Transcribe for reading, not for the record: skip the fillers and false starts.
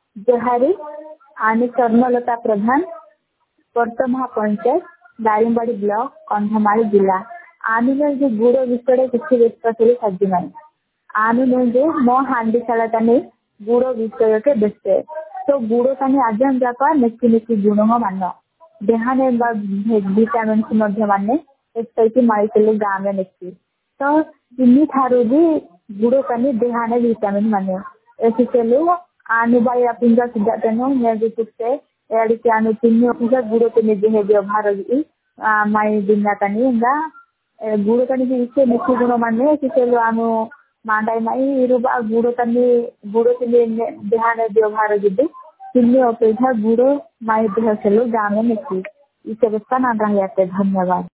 जहारी आने स्वर्णलता प्रधान वर्तमान पंचायत दारिंगबाड़ी ब्लॉक कंधमाल जिला आने जो गुड़ विषय किसी व्यस्त साजी मानी आने जो मो हांडी शाला नहीं गुड़ विषय के बेचे तो गुड़ का आज हम जाकर निकी निकी गुण मान देहाने विटामिन माने एक्सरसाइज मारी गाँव में निकी तो इन्हीं थारू भी गुड़ का देहाने विटामिन माने ऐसे चलो आने बाई पिंजा सीधा तेनो मैं जो तुझसे यार क्या आने तिन्नी पिंजा गुड़ के निजे है व्यवहार की माई दिना कनी इंगा गुड़ का निजे इसे निकी गुण माने ऐसे चलो आनो मांडाई माई इरुबा गुड़ के देहाने व्यवहार जिद्दे तिन्नी अपेक्षा गुड़ माई देह चलो गाँव में निकी इसे बस्ता ना रह जाते। धन्यवाद।